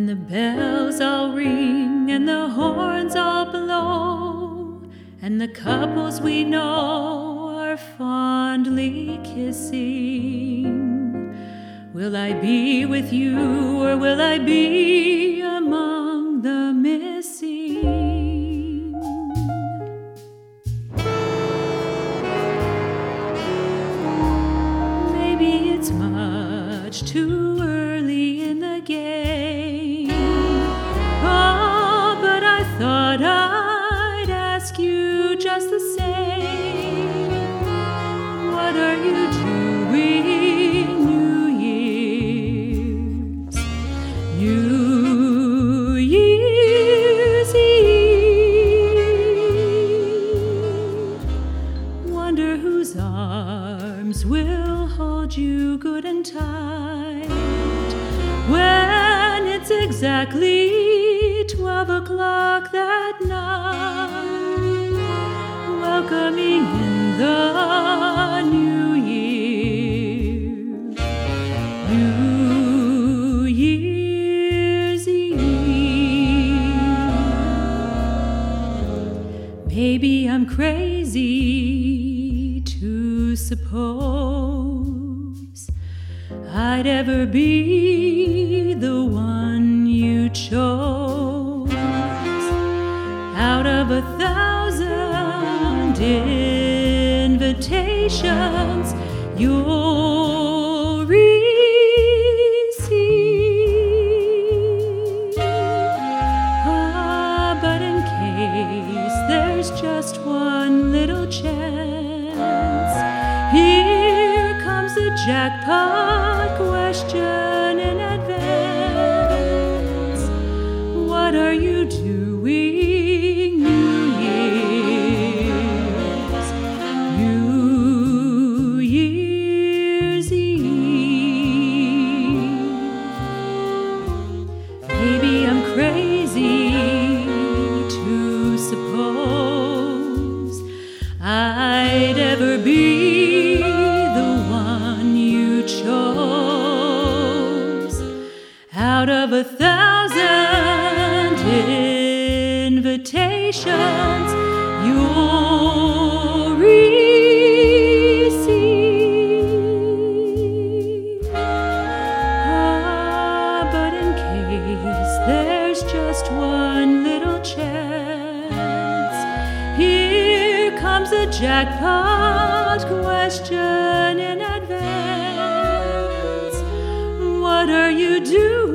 the bells all ring and the horns all blow, and the couples we know are fondly kissing, will I be with you, or will I be among the missing? Maybe it's much too early in the game. Oh, but I thought I'd ask you just the same. What are you doing New Year's? New Year's Eve. Wonder whose arms will hold you good and tight when it's exactly 12 o'clock that night, welcoming in the new year, New Year's Eve. Maybe I'm crazy to suppose I'd ever be the one you chose out of 1,000 invitations you'll receive. But in case there's just one little chance, here comes the jackpot question in advance. What are you doing New Year's? New Year's Eve. Maybe I'm crazy to suppose I'd ever be out of 1,000 invitations you'll receive. But in case there's just one little chance, here comes a jackpot question in advance. What are you doing